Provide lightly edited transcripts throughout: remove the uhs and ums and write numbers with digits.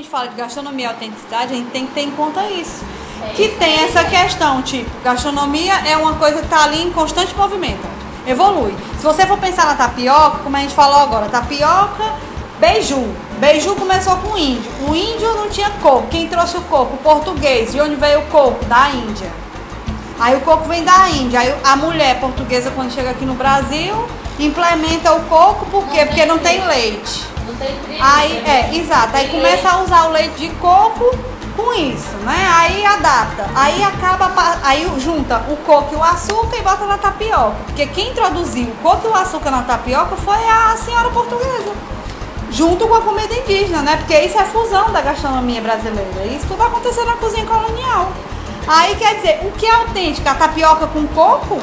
gente fala de gastronomia e autenticidade, a gente tem que ter em conta isso. Que tem essa questão, tipo, gastronomia é uma coisa que está ali em constante movimento, evolui. Se você for pensar na tapioca, como a gente falou agora, tapioca, beiju. Beiju começou com o índio. O índio não tinha coco. Quem trouxe o coco? O português. De onde veio o coco? Da Índia. Aí o coco vem da Índia. Aí a mulher portuguesa, quando chega aqui no Brasil, implementa o coco, por quê? Porque não tem leite. Não tem trigo. Aí, exato. Aí começa a usar o leite de coco com isso, né? Aí adapta. Aí acaba, aí junta o coco e o açúcar e bota na tapioca. Porque quem introduziu o coco e o açúcar na tapioca foi a senhora portuguesa. Junto com a comida indígena, né? Porque isso é fusão da gastronomia brasileira. Isso tudo aconteceu na cozinha colonial. Aí quer dizer, o que é autêntico? A tapioca com coco?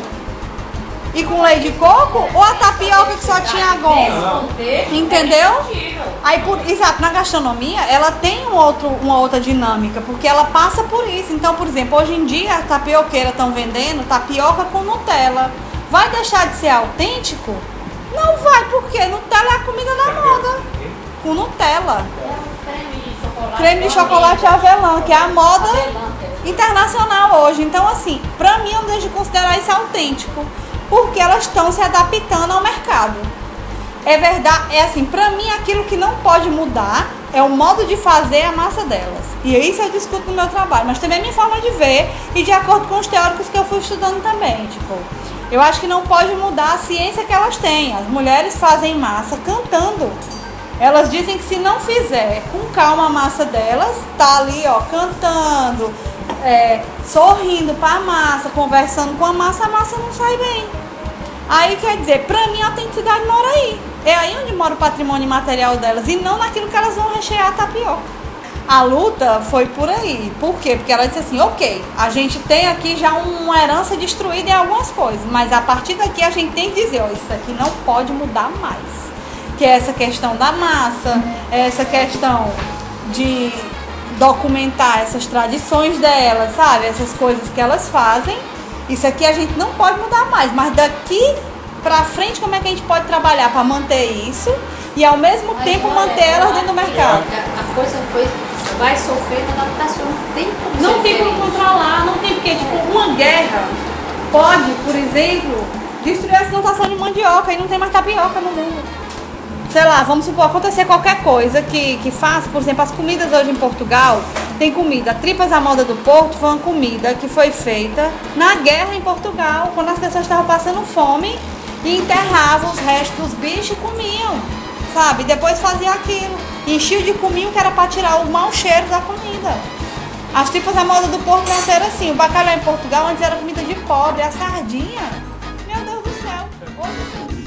E com leite de coco? Ou a tapioca que só tinha goma? Entendeu? Aí, exato, na gastronomia ela tem uma outra dinâmica, porque ela passa por isso. Então, por exemplo, hoje em dia as tapioqueiras estão vendendo tapioca com Nutella. Vai deixar de ser autêntico? Não vai, porque Nutella é a comida da moda. Com Nutella. Creme de chocolate avelã, que é a moda internacional hoje. Então, assim, pra mim eu não deixo de considerar isso autêntico, porque elas estão se adaptando ao mercado. É verdade, é assim, pra mim aquilo que não pode mudar é o modo de fazer a massa delas. E isso eu discuto no meu trabalho, mas também é minha forma de ver e de acordo com os teóricos que eu fui estudando também, tipo, eu acho que não pode mudar a ciência que elas têm. As mulheres fazem massa cantando. Elas dizem que se não fizer com calma a massa delas, tá ali, ó, cantando, sorrindo para a massa, conversando com a massa não sai bem. Aí quer dizer, pra mim a autenticidade mora aí. É aí onde mora o patrimônio material delas e não naquilo que elas vão rechear a tapioca. A luta foi por aí. Por quê? Porque ela disse assim, ok, a gente tem aqui já uma herança destruída em algumas coisas, mas a partir daqui a gente tem que dizer, ó, isso aqui não pode mudar mais. Que é essa questão da massa, essa questão de documentar essas tradições delas, sabe? Essas coisas que elas fazem. Isso aqui a gente não pode mudar mais, mas daqui pra frente como é que a gente pode trabalhar para manter isso e ao mesmo tempo manter elas dentro do mercado? A coisa vai sofrer uma adaptação, não tem como controlar, não tem, porque tipo, uma guerra pode, por exemplo, destruir a plantação de mandioca e não tem mais tapioca no mundo. Sei lá, vamos supor, acontecer qualquer coisa que faça, por exemplo, as comidas hoje em Portugal, tem comida, tripas à moda do Porto foi uma comida que foi feita na guerra em Portugal, quando as pessoas estavam passando fome e enterravam os restos dos bichos e comiam, sabe? Depois fazia aquilo, enchia de cominho que era para tirar o mau cheiro da comida. As tripas à moda do Porto nasceram assim, o bacalhau em Portugal antes era comida de pobre, a sardinha, meu Deus do céu, hoje